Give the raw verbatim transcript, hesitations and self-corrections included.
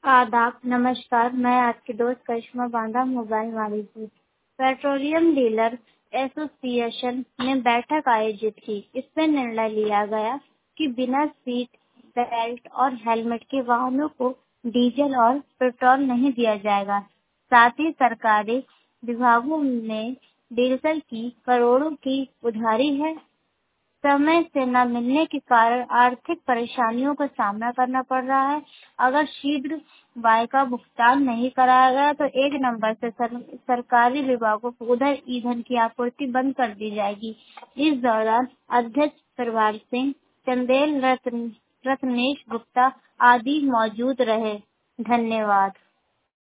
आदाब, नमस्कार। मैं आपकी दोस्त करिश्मा बांदा मोबाइल मालिक हूँ। पेट्रोलियम डीलर एसोसिएशन ने बैठक आयोजित की। इसमें निर्णय लिया गया कि बिना सीट बेल्ट और हेलमेट के वाहनों को डीजल और पेट्रोल नहीं दिया जाएगा। साथ ही सरकारी विभागों ने डीजल की करोड़ों की उधारी है। समय से न मिलने के कारण आर्थिक परेशानियों का सामना करना पड़ रहा है। अगर शीघ्र व्यय का भुगतान नहीं कराया गया तो एक नंबर से सर, सरकारी विभागों को उधर ईंधन की आपूर्ति बंद कर दी जाएगी। इस दौरान अध्यक्ष प्रभार सिंह, चंदेल, रत्न, रत्नेश गुप्ता आदि मौजूद रहे। धन्यवाद।